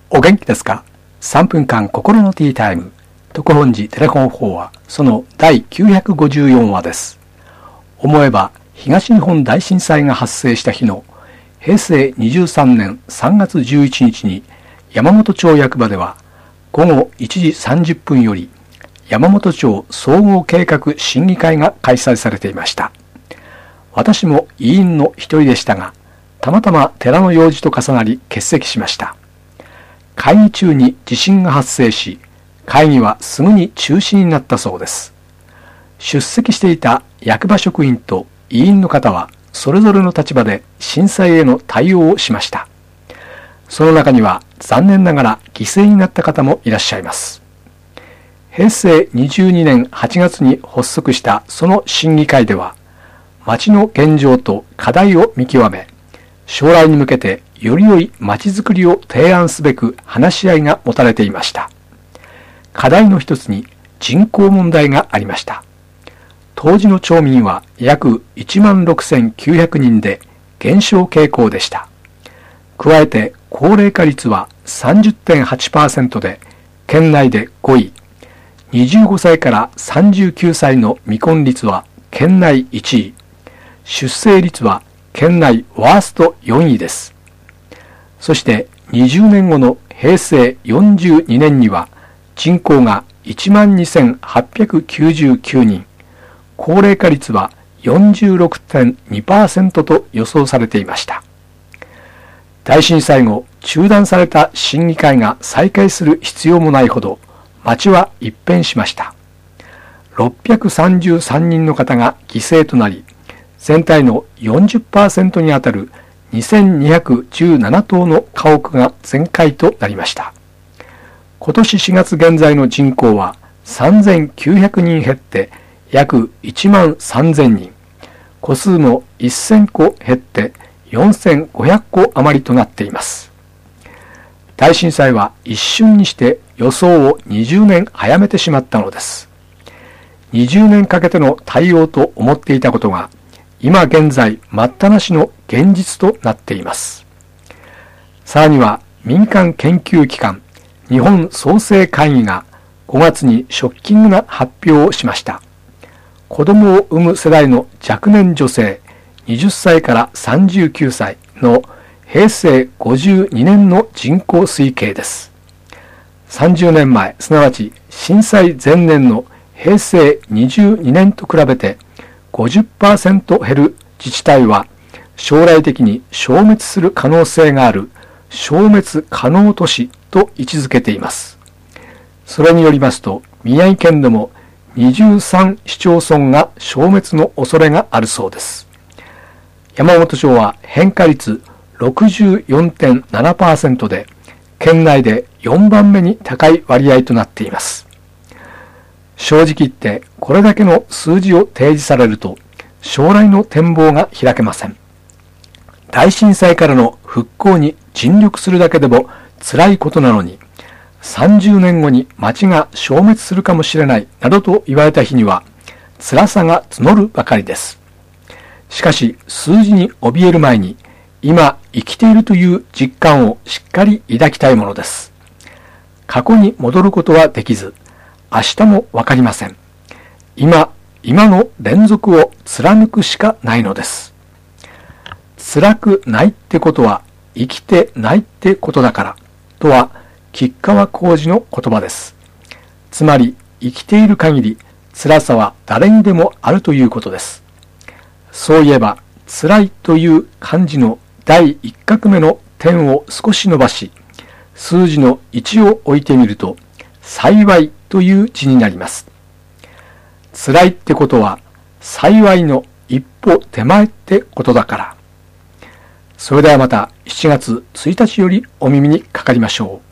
お元気ですか？ 3 分間心のティータイム。特本寺テレフォン法話、その第954話です。思えば東日本大震災が発生した日の平成23年3月11日に山本町役場では午後1時30分より山本町総合計画審議会が開催されていました。私も委員の一人でしたが、たまたま寺の用事と重なり欠席しました。会議中に地震が発生し、会議はすぐに中止になったそうです。出席していた役場職員と委員の方はそれぞれの立場で震災への対応をしました。その中には残念ながら犠牲になった方もいらっしゃいます。平成22年8月に発足したその審議会では、町の現状と課題を見極め、将来に向けてより良い町づくりを提案すべく話し合いが持たれていました。課題の一つに人口問題がありました。当時の町民は約16,900人で減少傾向でした。加えて高齢化率は 30.8% で県内で5位、25歳から39歳の未婚率は県内1位、出生率は県内ワースト4位です。そして20年後の平成42年には人口が 12,899 人、高齢化率は 46.2% と予想されていました。大震災後、中断された審議会が再開する必要もないほど、町は一変しました。633人の方が犠牲となり、全体の 40% にあたる2217棟の家屋が全壊となりました。今年4月現在の人口は3900人減って約1万3000人、戸数も1000戸減って4500戸余りとなっています。大震災は一瞬にして予想を20年早めてしまったのです。20年かけての対応と思っていたことが、今現在待ったなしの現実となっています。さらには民間研究機関日本創生会議が5月にショッキングな発表をしました。子供を産む世代の若年女性20歳から39歳の平成52年の人口推計です。30年前、すなわち震災前年の平成22年と比べて50% 減る自治体は将来的に消滅する可能性がある消滅可能都市と位置づけています。それによりますと、宮城県でも23市町村が消滅の恐れがあるそうです。山本町は変化率 64.7% で県内で4番目に高い割合となっています。正直言ってこれだけの数字を提示されると将来の展望が開けません。大震災からの復興に尽力するだけでも辛いことなのに、30年後に町が消滅するかもしれないなどと言われた日には辛さが募るばかりです。しかし数字に怯える前に今生きているという実感をしっかり抱きたいものです。過去に戻ることはできず、明日もわかりません。今の連続を貫くしかないのです。辛くないってことは生きてないってことだからとは吉川晃司の言葉です。つまり生きている限り辛さは誰にでもあるということです。そういえば辛いという漢字の第一画目の点を少し伸ばし、数字の1を置いてみると幸いという字になります。辛いってことは幸いの一歩手前ってことだから。それではまた7月1日よりお耳にかかりましょう。